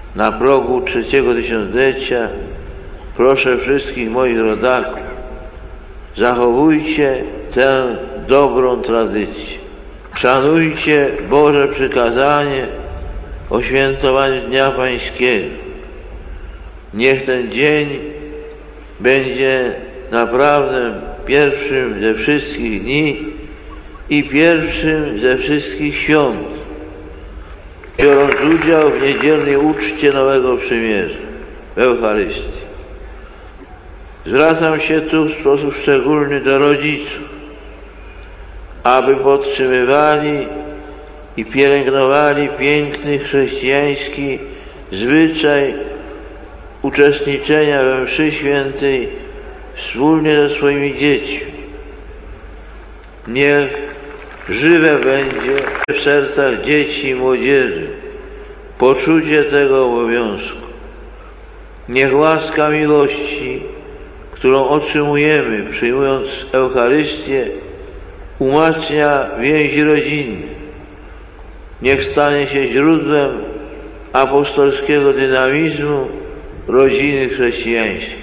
na progu 3. tysiąclecia proszę wszystkich moich rodaków, zachowujcie tę dobrą tradycję. Szanujcie Boże przykazanie o świętowaniu Dnia Pańskiego. Niech ten dzień będzie naprawdę pierwszym ze wszystkich dni i pierwszym ze wszystkich świąt, biorąc udział w niedzielnej uczcie Nowego Przymierza, w Eucharystii. Zwracam się tu w sposób szczególny do rodziców, aby podtrzymywali i pielęgnowali piękny chrześcijański zwyczaj uczestniczenia we mszy świętej wspólnie ze swoimi dziećmi. Niech żywe będzie w sercach dzieci i młodzieży poczucie tego obowiązku. Niech łaska miłości, którą otrzymujemy przyjmując Eucharystię, umacnia więzi rodzinne. Niech stanie się źródłem apostolskiego dynamizmu rodziny chrześcijańskiej.